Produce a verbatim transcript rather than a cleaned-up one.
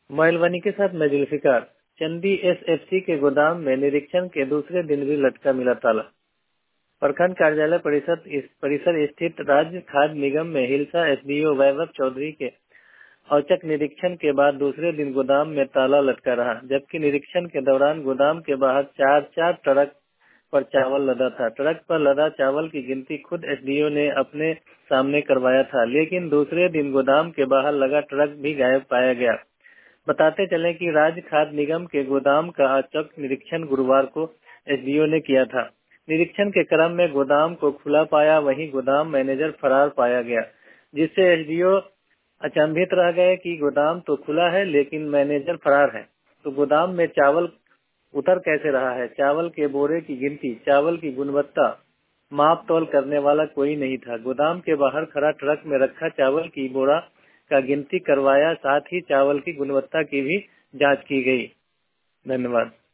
माइलवानी के साथ मैं जुल्फिकार। चंदी एसएफसी के गोदाम में निरीक्षण के दूसरे दिन भी लटका मिला ताला। प्रखंड कार्यालय परिषद इस परिसर स्थित राज्य खाद्य निगम में हिलसा एसडीओ वैभव चौधरी के औचक निरीक्षण के बाद दूसरे दिन गोदाम में ताला लटका रहा, जबकि निरीक्षण के दौरान गोदाम के बाहर चार चार ट्रक पर चावल लदा था। ट्रक पर लदा चावल की गिनती खुद एसडीओ ने अपने सामने करवाया था, लेकिन दूसरे दिन गोदाम के बाहर लगा ट्रक भी गायब पाया गया। बताते चले कि राज्य खाद्य निगम के गोदाम का औचक निरीक्षण गुरुवार को एसडीओ ने किया था। निरीक्षण के क्रम में गोदाम को खुला पाया, वहीं गोदाम मैनेजर फरार पाया गया, जिससे एसडीओ अचंभित रह गए कि गोदाम तो खुला है लेकिन मैनेजर फरार है, तो गोदाम में चावल उतर कैसे रहा है। चावल के बोरे की गिनती, चावल की गुणवत्ता माप तोल करने वाला कोई नहीं था। गोदाम के बाहर खड़ा ट्रक में रखा चावल की बोरा का गिनती करवाया, साथ ही चावल की गुणवत्ता की भी जांच की गई। धन्यवाद।